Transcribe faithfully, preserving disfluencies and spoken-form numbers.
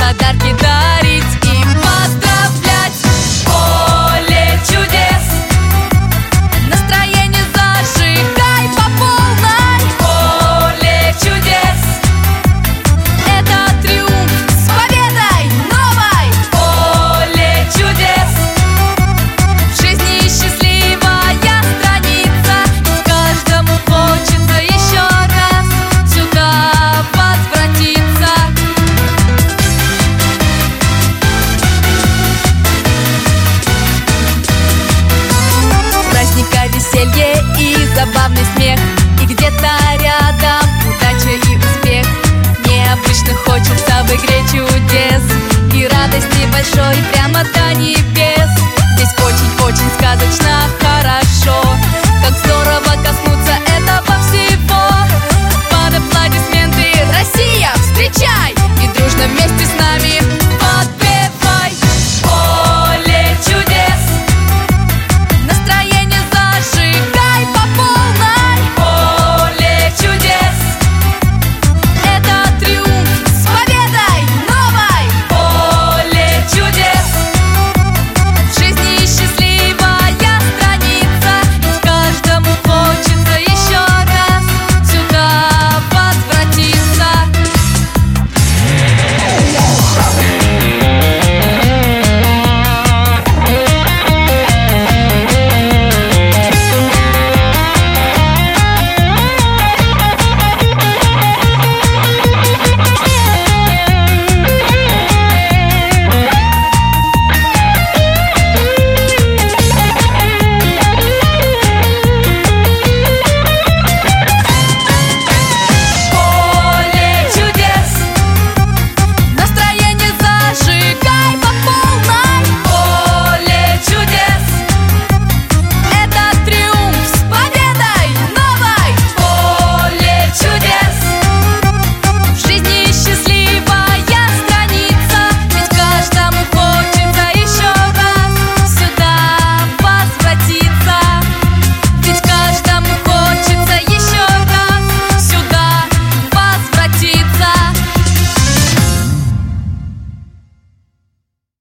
подарки дарить и поздравлять. Поле чудес, настроение зажигай по полной. Поле чудес, это триумф с победой новой. Поле чудес, в жизни счастливая страница, каждому хочется еще раз сюда возвратиться. Праздника, веселье и забавный смех, и где-то рядом удача и успех. Необычно хочется в игре чудес, и радости большой прямо до небес.